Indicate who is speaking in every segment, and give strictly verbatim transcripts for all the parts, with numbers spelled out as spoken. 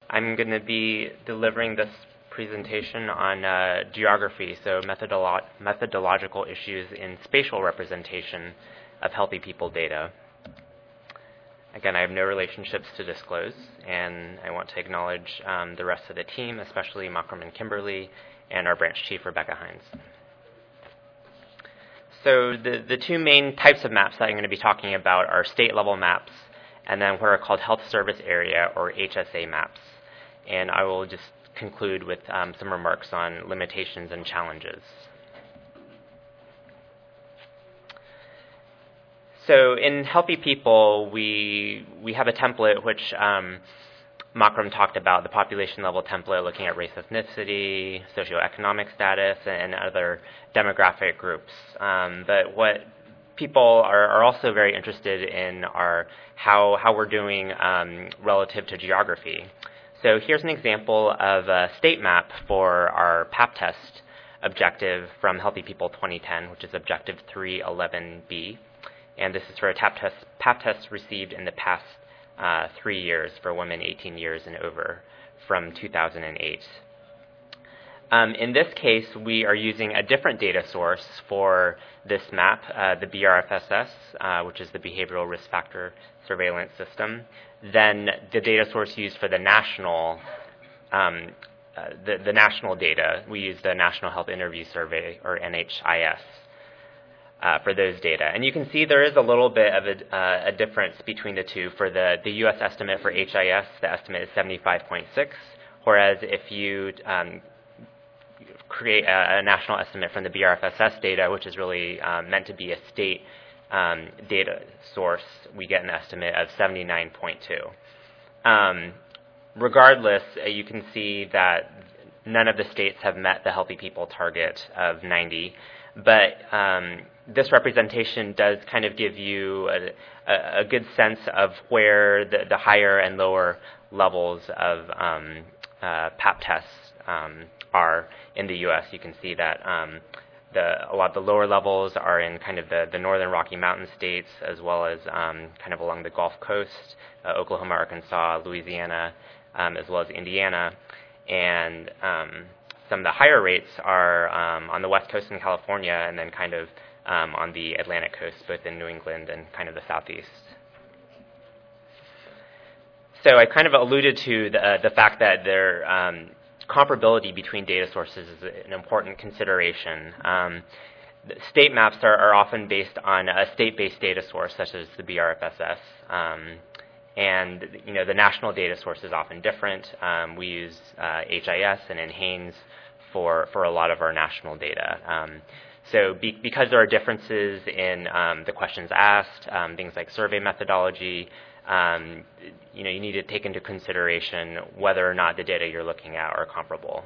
Speaker 1: I'm going to be delivering this presentation on uh, geography, so methodolo- methodological issues in spatial representation of healthy people data. Again, I have no relationships to disclose, and I want to acknowledge um, the rest of the team, especially Makram and Kimberly, and our branch chief, Rebecca Hines. So the, the two main types of maps that I'm going to be talking about are state-level maps, and then what are called Health Service Area, or H S A maps. And I will just conclude with um, some remarks on limitations and challenges. So in Healthy People, we we have a template which um, Makram talked about, the population level template looking at race, ethnicity, socioeconomic status, and other demographic groups. Um, but what people are, are also very interested in are how, how we're doing um, relative to geography. So here's an example of a state map for our PAP test objective from Healthy People twenty ten, which is objective three eleven B. And this is for a PAP test, PAP test received in the past uh, three years for women eighteen years and over from two thousand eight. Um, in this case, we are using a different data source for this map, uh, the B R F S S, uh, which is the Behavioral Risk Factor Surveillance System, than the data source used for the national um, uh, the, the national data. We used the National Health Interview Survey, or N H I S, uh, for those data. And you can see there is a little bit of a, uh, a difference between the two. For the, the U S estimate for H I S, the estimate is seventy-five point six, whereas if you um, create a, a national estimate from the B R F S S data, which is really um, meant to be a state um, data source, we get an estimate of seventy-nine point two. Um, regardless, uh, you can see that none of the states have met the Healthy People target of ninety, but um, this representation does kind of give you a, a, a good sense of where the, the higher and lower levels of um, uh, PAP tests um, are in the U S. You can see that um, the, a lot of the lower levels are in kind of the, the northern Rocky Mountain states, as well as um, kind of along the Gulf Coast, uh, Oklahoma, Arkansas, Louisiana, um, as well as Indiana. And um, some of the higher rates are um, on the West Coast in California, and then kind of um, on the Atlantic coast, both in New England and kind of the Southeast. So I kind of alluded to the, uh, the fact that there um, comparability between data sources is an important consideration. Um, state maps are, are often based on a state-based data source, such as the B R F S S. Um, and you know, the national data source is often different. Um, we use uh, H I S and NHANES for, for a lot of our national data. Um, so be, because there are differences in um, the questions asked, um, things like survey methodology, Um, you know, you need to take into consideration whether or not the data you're looking at are comparable.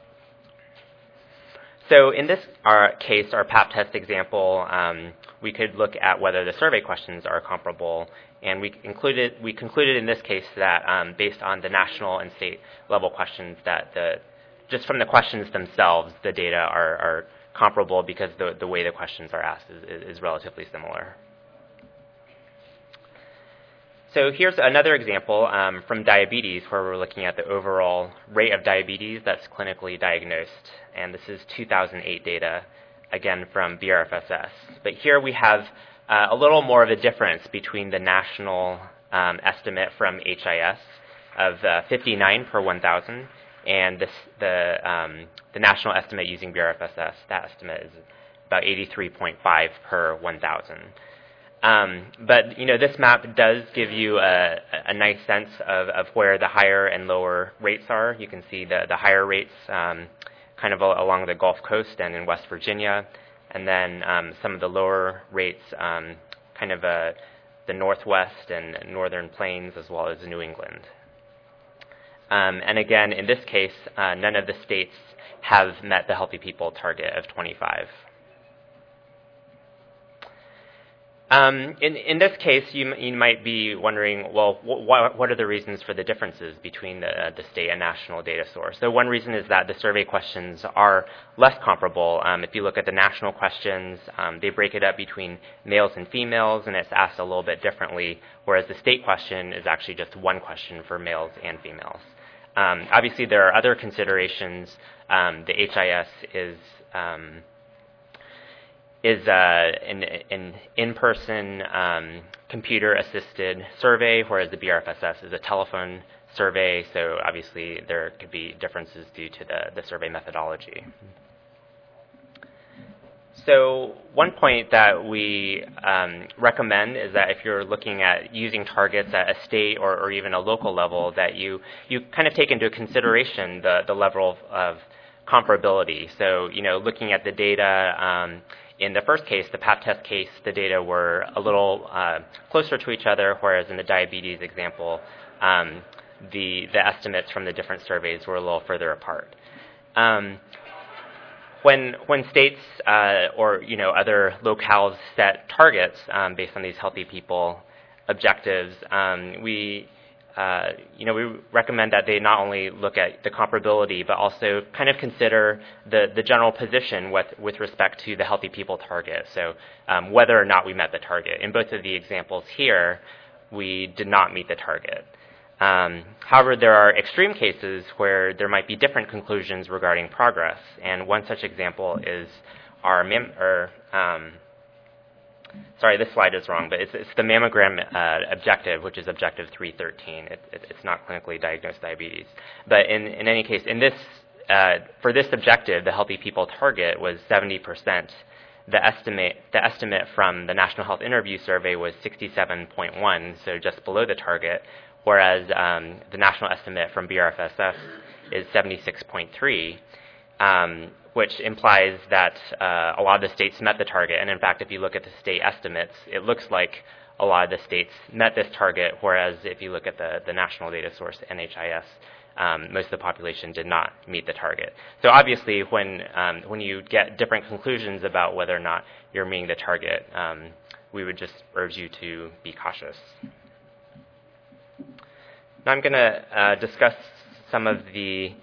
Speaker 1: So in this our case, our PAP test example, um, we could look at whether the survey questions are comparable, and we included we concluded in this case that um, based on the national and state level questions, that the just from the questions themselves, the data are, are comparable because the the way the questions are asked is, is relatively similar. So here's another example um, from diabetes, where we're looking at the overall rate of diabetes that's clinically diagnosed. And this is two thousand eight data, again from B R F S S. But here we have uh, a little more of a difference between the national um, estimate from H I S of uh, fifty-nine per one thousand and this, the, um, the national estimate using B R F S S. That estimate is about eighty-three point five per one thousand. Um, but, you know, this map does give you a, a nice sense of, of where the higher and lower rates are. You can see the, the higher rates um, kind of along the Gulf Coast and in West Virginia, and then um, some of the lower rates um, kind of uh, the Northwest and Northern Plains, as well as New England. Um, and again, in this case, uh, none of the states have met the Healthy People target of twenty-five. Um, in, in this case, you, you might be wondering, well, wh- what are the reasons for the differences between the, uh, the state and national data source? So one reason is that the survey questions are less comparable. Um, if you look at the national questions, um, they break it up between males and females, and it's asked a little bit differently, whereas the state question is actually just one question for males and females. Um, obviously, there are other considerations. Um, the H I S is um, is uh, an, an in-person um, computer-assisted survey, whereas the B R F S S is a telephone survey. So obviously, there could be differences due to the, the survey methodology. So one point that we um, recommend is that if you're looking at using targets at a state or, or even a local level, that you, you kind of take into consideration the, the level of, of comparability. So, you know, looking at the data, um, in the first case, the P A P test case, the data were a little uh, closer to each other, whereas in the diabetes example, um, the, the estimates from the different surveys were a little further apart. Um, When when states uh, or you know other locales set targets um, based on these healthy people objectives, um, we uh, you know we recommend that they not only look at the comparability but also kind of consider the the general position with with respect to the healthy people target. So um, whether or not we met the target. In both of the examples here, we did not meet the target. Um, however, there are extreme cases where there might be different conclusions regarding progress, and one such example is our mam- or, um, sorry, this slide is wrong, but it's, it's the mammogram uh, objective, which is objective three thirteen. It, it, it's not clinically diagnosed diabetes, but in, in any case, in this uh, for this objective, the healthy people target was seventy percent. The estimate the estimate from the National Health Interview Survey was sixty-seven point one, so just below the target. Whereas um, the national estimate from B R F S S is seventy-six point three, um, which implies that uh, a lot of the states met the target. And in fact, if you look at the state estimates, it looks like a lot of the states met this target, whereas if you look at the, the national data source, N H I S, um, most of the population did not meet the target. So obviously, when, um, when you get different conclusions about whether or not you're meeting the target, um, we would just urge you to be cautious. Now I'm going to uh, discuss some of the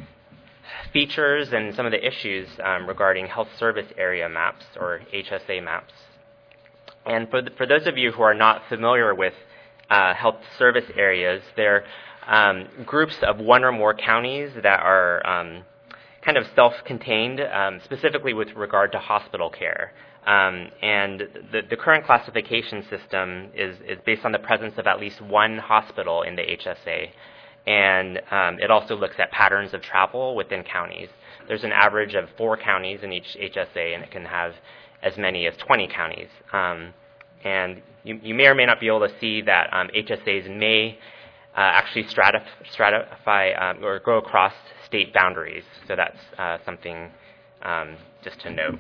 Speaker 1: features and some of the issues um, regarding health service area maps, or H S A maps. And for, the, for those of you who are not familiar with uh, health service areas, they're um, groups of one or more counties that are um, kind of self-contained, um, specifically with regard to hospital care. Um, and the, the current classification system is, is based on the presence of at least one hospital in the H S A. And um, it also looks at patterns of travel within counties. There's an average of four counties in each H S A, and it can have as many as twenty counties. Um, and you, you may or may not be able to see that um, H S As may uh, actually stratif- stratify um, or go across state boundaries. So that's uh, something um, just to note.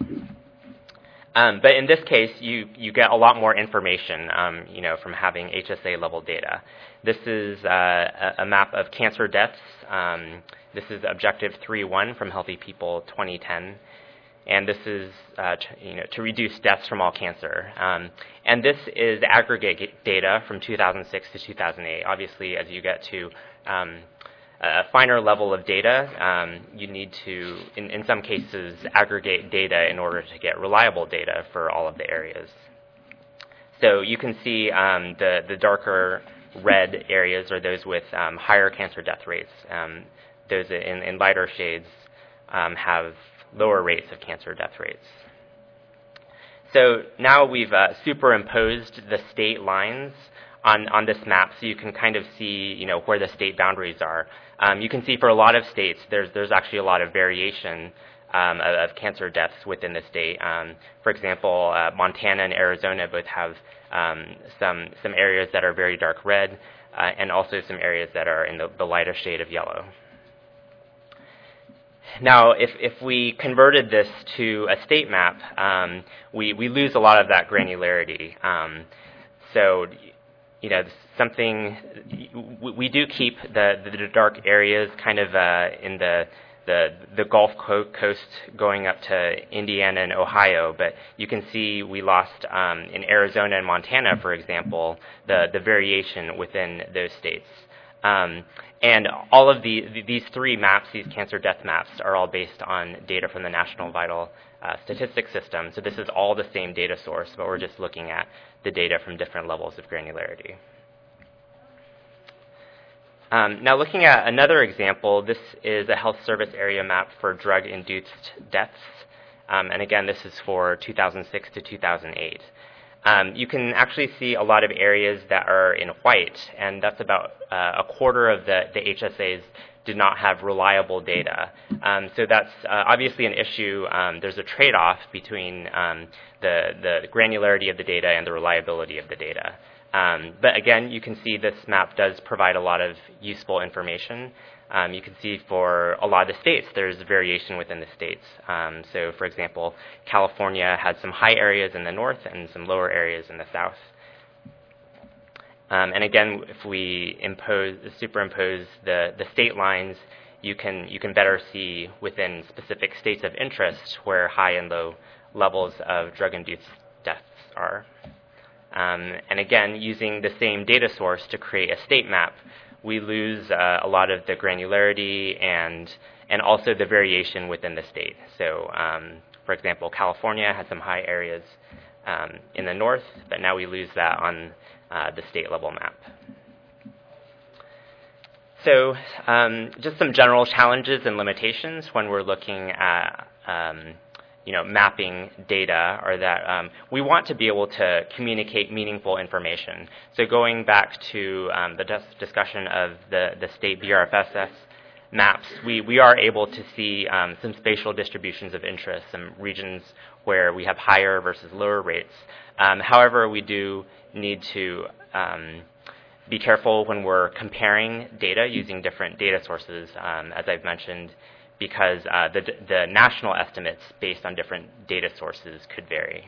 Speaker 1: Um, but in this case, you, you get a lot more information, um, you know, from having H S A level data. This is uh, a, a map of cancer deaths. Um, this is Objective three one from Healthy People twenty ten, and this is uh, to, you know to reduce deaths from all cancer. Um, and this is aggregate data from two thousand six to two thousand eight. Obviously, as you get to um, a finer level of data, um, you need to, in, in some cases, aggregate data in order to get reliable data for all of the areas. So you can see um, the, the darker red areas are those with um, higher cancer death rates. Um, those in, in lighter shades um, have lower rates of cancer death rates. So now we've uh, superimposed the state lines on, on this map, so you can kind of see, you know, where the state boundaries are. Um, you can see for a lot of states, there's there's actually a lot of variation um, of, of cancer deaths within the state. Um, for example, uh, Montana and Arizona both have um, some some areas that are very dark red, uh, and also some areas that are in the, the lighter shade of yellow. Now, if, if we converted this to a state map, um, we, we lose a lot of that granularity. Um, so, you know, something, we do keep the, the dark areas kind of uh, in the, the, the Gulf Coast going up to Indiana and Ohio, but you can see we lost um, in Arizona and Montana, for example, the, the variation within those states. Um, and all of the, these three maps, these cancer death maps, are all based on data from the National Vital uh, Statistics System. So this is all the same data source, but we're just looking at the data from different levels of granularity. Um, now looking at another example, this is a health service area map for drug-induced deaths. Um, and again, this is for two thousand six to two thousand eight. Um, you can actually see a lot of areas that are in white, and that's about uh, a quarter of the, the H S As did not have reliable data. Um, so that's uh, obviously an issue. Um, there's a trade-off between um, the, the granularity of the data and the reliability of the data. Um, but again, you can see this map does provide a lot of useful information. Um, you can see for a lot of the states, there's variation within the states. Um, so for example, California has some high areas in the north and some lower areas in the south. Um, and again, if we impose, superimpose the, the state lines, you can, you can better see within specific states of interest where high and low levels of drug-induced deaths are. Um, and again, using the same data source to create a state map, we lose uh, a lot of the granularity and and also the variation within the state. So, um, for example, California has some high areas um, in the north, but now we lose that on uh, the state level map. So, um, just some general challenges and limitations when we're looking at um, you know, mapping data, are that um, we want to be able to communicate meaningful information. So going back to um, the dis discussion of the, the state B R F S S maps, we, we are able to see um, some spatial distributions of interest, some regions where we have higher versus lower rates. Um, however, we do need to um, be careful when we're comparing data using different data sources, um, as I've mentioned, because uh, the, the national estimates based on different data sources could vary.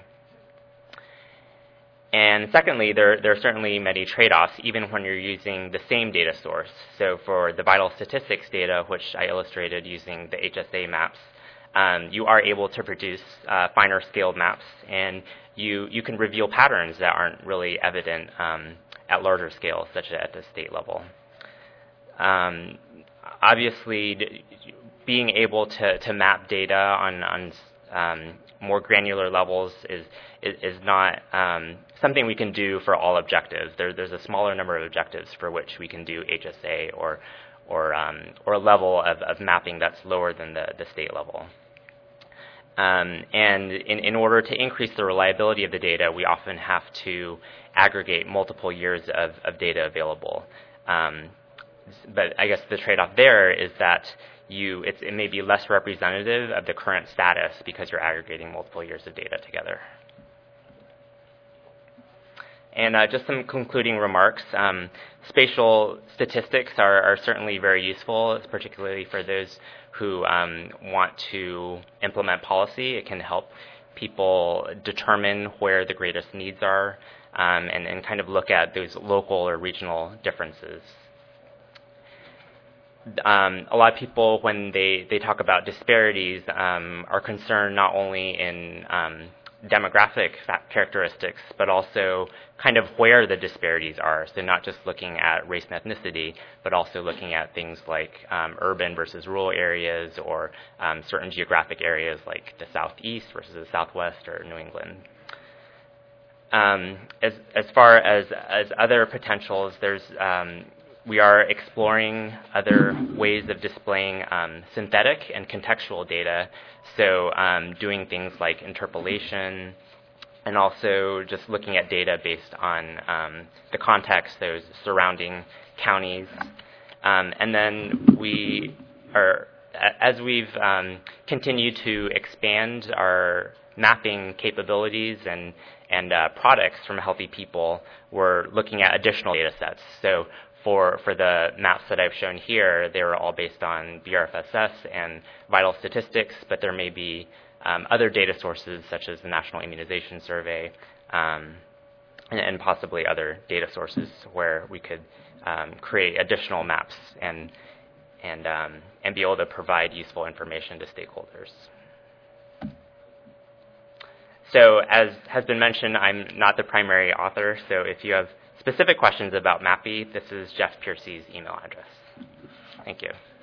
Speaker 1: And secondly, there, there are certainly many trade-offs, even when you're using the same data source. So for the vital statistics data, which I illustrated using the H S A maps, um, you are able to produce uh, finer scaled maps, and you, you can reveal patterns that aren't really evident um, at larger scales, such as at the state level. Um, obviously, being able to, to map data on, on um, more granular levels is, is, is not um, something we can do for all objectives. There, there's a smaller number of objectives for which we can do H S A or, or, um, or a level of, of mapping that's lower than the, the state level. Um, and in, in order to increase the reliability of the data, we often have to aggregate multiple years of, of data available. Um, but I guess the trade-off there is that You, it's, it may be less representative of the current status because you're aggregating multiple years of data together. And uh, just some concluding remarks. Um, spatial statistics are, are certainly very useful, particularly for those who um, want to implement policy. It can help people determine where the greatest needs are um, and, and kind of look at those local or regional differences. Um, a lot of people, when they, they talk about disparities, um, are concerned not only in um, demographic characteristics, but also kind of where the disparities are. So not just looking at race and ethnicity, but also looking at things like um, urban versus rural areas, or um, certain geographic areas like the Southeast versus the Southwest or New England. Um, as, as far as, as other potentials, there's um, we are exploring other ways of displaying um, synthetic and contextual data, so um, doing things like interpolation, and also just looking at data based on um, the context, those surrounding counties. Um, and then we are, as we've um, continued to expand our mapping capabilities and, and uh, products from Healthy People, we're looking at additional data sets. So For, for the maps that I've shown here, they were all based on B R F S S and vital statistics, but there may be um, other data sources such as the National Immunization Survey um, and, and possibly other data sources where we could um, create additional maps and, and, um, and be able to provide useful information to stakeholders. So as has been mentioned, I'm not the primary author, so if you have specific questions about MAPI, this is Jeff Piercy's email address. Thank you.